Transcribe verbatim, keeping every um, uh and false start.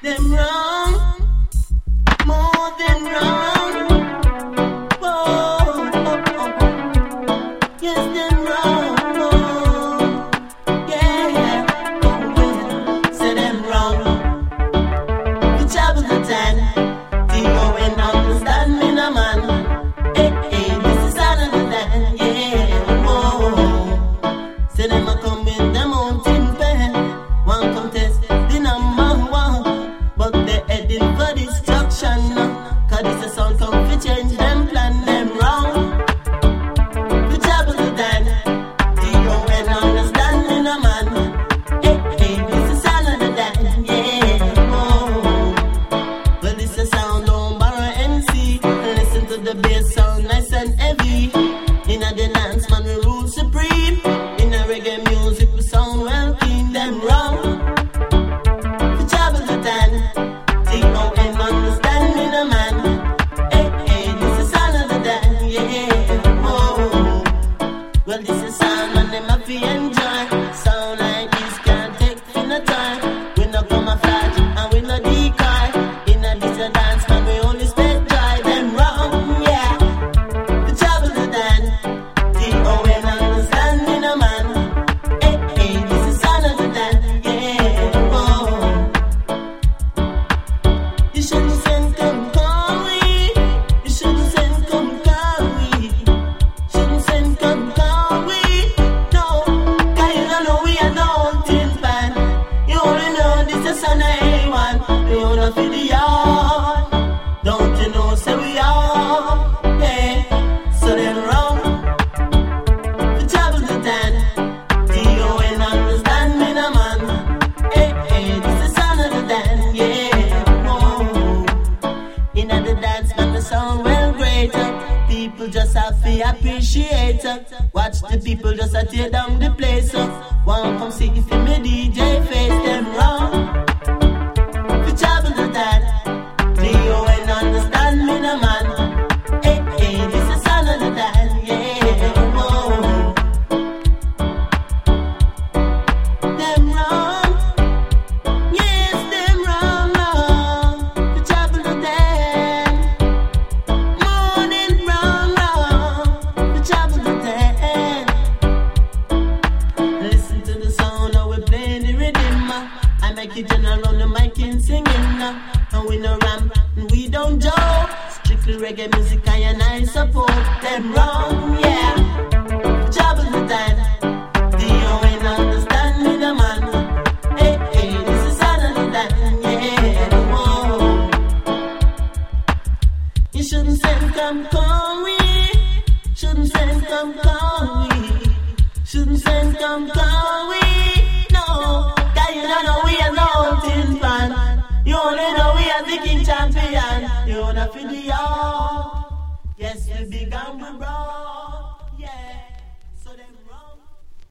them wrong, more than wrong. Oh, oh, oh. Yes, them wrong. Oh, yeah. Oh, yeah. Say them wrong. You travel the time. Do you go and understand me, no man? Hey, hey, this is another time. Yeah. Oh, say them a come in the mountain pen. One contest, the number one. But they heading for destruction. Cause this is all come to change them plan, them wrong. You travel the time. Do you go and understand me, no man? Hey, hey, this is another time. Yeah. Oh, well, this is sound on Barra M C. Listen to the bass sound nice and heavy. In a the dance man we rule supreme. In a reggae music we sound well clean. Them wrong. You travel the time. Do you know and understand me, no man? Hey, hey, this is another time. Yeah. Oh, well, this is sound man them happy enjoy. Sound like this can't take in a time. We no camouflage and we no decoy. In a this a dance man we only stay dry. Them wrong, yeah. You travel the time. Do you know and understand me, no man? Hey, hey, this is another time. Yeah. Oh, you shouldn't send come call me. You shouldn't send come call me. Shouldn't send come call me. No, cause you don't know we are nothing bad. You only know this is an A one. You wanna feel the yard. Don't you know say we are? Yeah, so then wrong. You travel the time. Do you and understand me, no man? Hey, hey, this is another time. Yeah, oh. In the dance, man, the sound well greater. People just have to appreciate it. Watch the people just a tear down the place. Uh. One come see if me D J face them wrong. You travel the time. Do you and understand me, no man? Hey, hey, this is another time. Yeah, oh. Them wrong. Yes, them wrong, wrong. You travel the time. Morning wrong, wrong. You travel the time. Listen to the sound how we play the rhythm. uh. I make it general on the mic and singing. uh. And we no ramp, and we don't joke. Strictly reggae music, I and I support them wrong, yeah. Travel the time. Do you ain't understand me, the man? Hey, hey, this is another time, yeah. Whoa. You shouldn't send come call me. Shouldn't send come call me. Shouldn't send come call me. No, cause you don't know we are nothing fan. You only know we are the king champion. You wanna feel the yard. Yes, we big and we broad. Yeah.